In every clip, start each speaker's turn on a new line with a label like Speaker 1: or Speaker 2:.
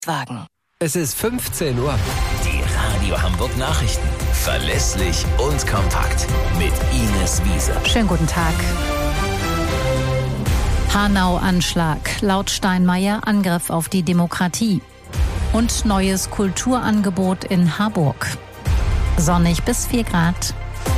Speaker 1: Wagen.
Speaker 2: Es ist 15 Uhr.
Speaker 3: Die Radio Hamburg Nachrichten. Verlässlich und kompakt. Mit Ines Wiese.
Speaker 4: Schönen guten Tag. Hanau-Anschlag. Laut Steinmeier Angriff auf die Demokratie. Und neues Kulturangebot in Harburg. Sonnig bis 4 Grad.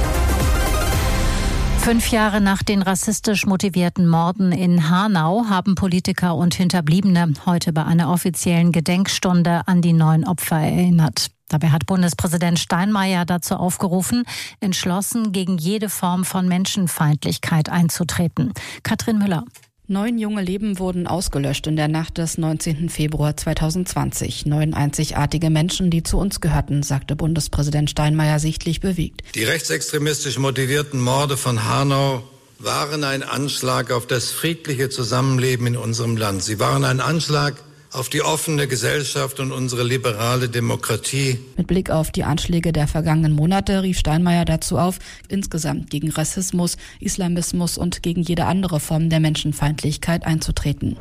Speaker 4: 5 Jahre nach den rassistisch motivierten Morden in Hanau haben Politiker und Hinterbliebene heute bei einer offiziellen Gedenkstunde an die 9 Opfer erinnert. Dabei hat Bundespräsident Steinmeier dazu aufgerufen, entschlossen gegen jede Form von Menschenfeindlichkeit einzutreten. Katrin Müller.
Speaker 5: 9 junge Leben wurden ausgelöscht in der Nacht des 19. Februar 2020. 9 einzigartige Menschen, die zu uns gehörten, sagte Bundespräsident Steinmeier sichtlich bewegt.
Speaker 6: Die rechtsextremistisch motivierten Morde von Hanau waren ein Anschlag auf das friedliche Zusammenleben in unserem Land. Sie waren ein Anschlag auf die offene Gesellschaft und unsere liberale Demokratie.
Speaker 5: Mit Blick auf die Anschläge der vergangenen Monate rief Steinmeier dazu auf, insgesamt gegen Rassismus, Islamismus und gegen jede andere Form der Menschenfeindlichkeit einzutreten.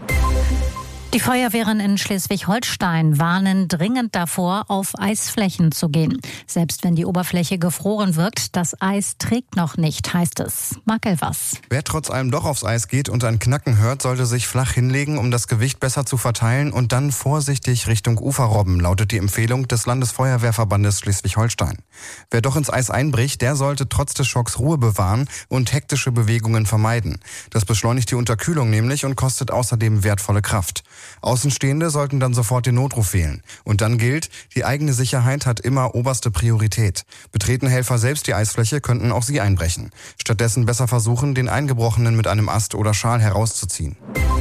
Speaker 4: Die Feuerwehren in Schleswig-Holstein warnen dringend davor, auf Eisflächen zu gehen. Selbst wenn die Oberfläche gefroren wirkt, das Eis trägt noch nicht, heißt es. Marc Elvers.
Speaker 7: Wer trotz allem doch aufs Eis geht und ein Knacken hört, sollte sich flach hinlegen, um das Gewicht besser zu verteilen und dann vorsichtig Richtung Ufer robben, lautet die Empfehlung des Landesfeuerwehrverbandes Schleswig-Holstein. Wer doch ins Eis einbricht, der sollte trotz des Schocks Ruhe bewahren und hektische Bewegungen vermeiden. Das beschleunigt die Unterkühlung nämlich und kostet außerdem wertvolle Kraft. Außenstehende sollten dann sofort den Notruf wählen. Und dann gilt, die eigene Sicherheit hat immer oberste Priorität. Betreten Helfer selbst die Eisfläche, könnten auch sie einbrechen. Stattdessen besser versuchen, den Eingebrochenen mit einem Ast oder Schal herauszuziehen.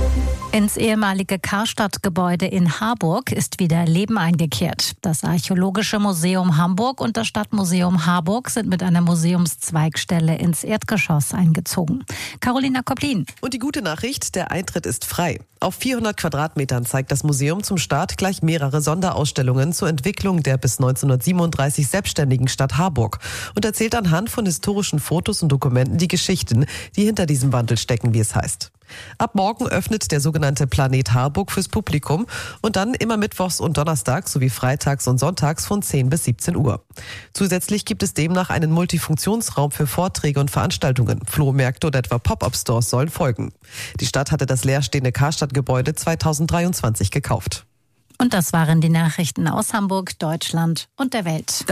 Speaker 4: Ins ehemalige Karstadt-Gebäude in Harburg ist wieder Leben eingekehrt. Das Archäologische Museum Hamburg und das Stadtmuseum Harburg sind mit einer Museumszweigstelle ins Erdgeschoss eingezogen. Carolina Koplin.
Speaker 8: Und die gute Nachricht, der Eintritt ist frei. Auf 400 Quadratmetern zeigt das Museum zum Start gleich mehrere Sonderausstellungen zur Entwicklung der bis 1937 selbstständigen Stadt Harburg und erzählt anhand von historischen Fotos und Dokumenten die Geschichten, die hinter diesem Wandel stecken, wie es heißt. Ab morgen öffnet der sogenannte Planet Harburg fürs Publikum und dann immer mittwochs und donnerstags sowie freitags und sonntags von 10 bis 17 Uhr. Zusätzlich gibt es demnach einen Multifunktionsraum für Vorträge und Veranstaltungen. Flohmärkte oder etwa Pop-up-Stores sollen folgen. Die Stadt hatte das leerstehende Karstadt-Gebäude 2023 gekauft.
Speaker 4: Und das waren die Nachrichten aus Hamburg, Deutschland und der Welt.